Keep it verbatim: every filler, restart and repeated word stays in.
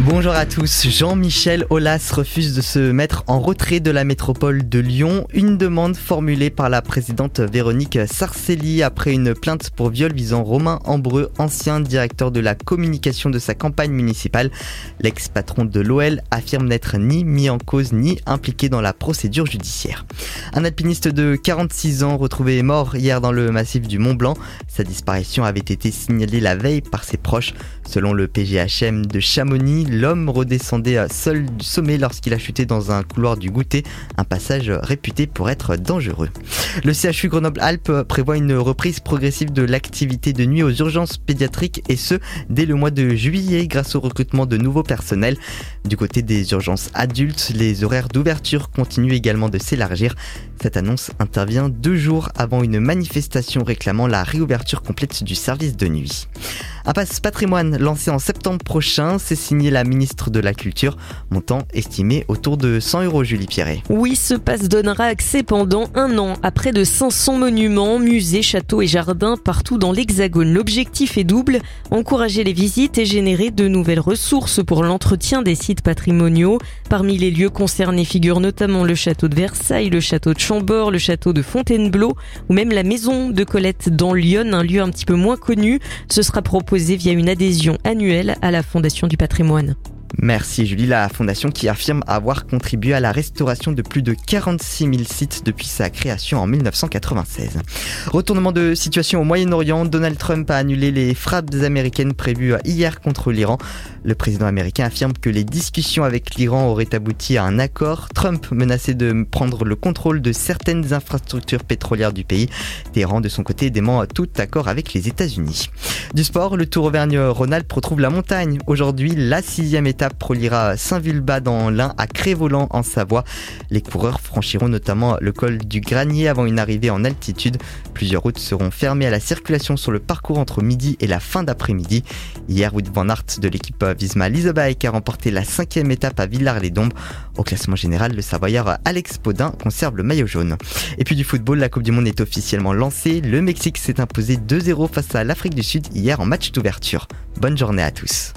Bonjour à tous. Jean-Michel Aulas refuse de se mettre en retrait de la métropole de Lyon. Une demande formulée par la présidente Véronique Sarcelli après une plainte pour viol visant Romain Ambreux, ancien directeur de la communication de sa campagne municipale. L'ex-patron de l'O L affirme n'être ni mis en cause ni impliqué dans la procédure judiciaire. Un alpiniste de quarante-six ans retrouvé mort hier dans le massif du Mont Blanc. Sa disparition avait été signalée la veille par ses proches. Selon le P G H M de Chamonix, l'homme redescendait seul du sommet lorsqu'il a chuté dans un couloir du Goûter, un passage réputé pour être dangereux. Le C H U Grenoble-Alpes prévoit une reprise progressive de l'activité de nuit aux urgences pédiatriques et ce, dès le mois de juillet grâce au recrutement de nouveaux personnels. Du côté des urgences adultes, les horaires d'ouverture continuent également de s'élargir. Cette annonce intervient deux jours avant une manifestation réclamant la réouverture complète du service de nuit. Un pass patrimoine lancé en septembre prochain, c'est signé la ministre de la Culture, montant estimé autour de cent euros, Julie Pierret. Oui, ce pass donnera accès pendant un an à près de cinq cents monuments, musées, châteaux et jardins partout dans l'Hexagone. L'objectif est double, encourager les visites et générer de nouvelles ressources pour l'entretien des sites patrimoniaux. Parmi les lieux concernés figurent notamment le château de Versailles, le château de Chambord, le château de Fontainebleau ou même la maison de Colette dans Lyon, un lieu un petit peu moins connu. Ce sera proposé via une adhésion annuelle à la Fondation du patrimoine. Merci Julie, la fondation qui affirme avoir contribué à la restauration de plus de quarante-six mille sites depuis sa création en dix-neuf cent quatre-vingt-seize. Retournement de situation au Moyen-Orient, Donald Trump a annulé les frappes américaines prévues hier contre l'Iran. Le président américain affirme que les discussions avec l'Iran auraient abouti à un accord. Trump menaçait de prendre le contrôle de certaines infrastructures pétrolières du pays. Téhéran de son côté dément tout accord avec les États-Unis. Du sport, le Tour Auvergne-Rhône-Alpes retrouve la montagne. Aujourd'hui, la sixième étape reliera Saint-Vulbas dans l'Ain à Crest-Voland en Savoie. Les coureurs franchiront notamment le col du Granier avant une arrivée en altitude. Plusieurs routes seront fermées à la circulation sur le parcours entre midi et la fin d'après-midi. Hier, Wout van Aert de l'équipe Visma Leasebike a remporté la cinquième étape à Villars-les-Dombes. Au classement général, le Savoyard Alex Podin conserve le maillot jaune. Et puis du football, la Coupe du Monde est officiellement lancée. Le Mexique s'est imposé deux zéro face à l'Afrique du Sud hier en match d'ouverture. Bonne journée à tous.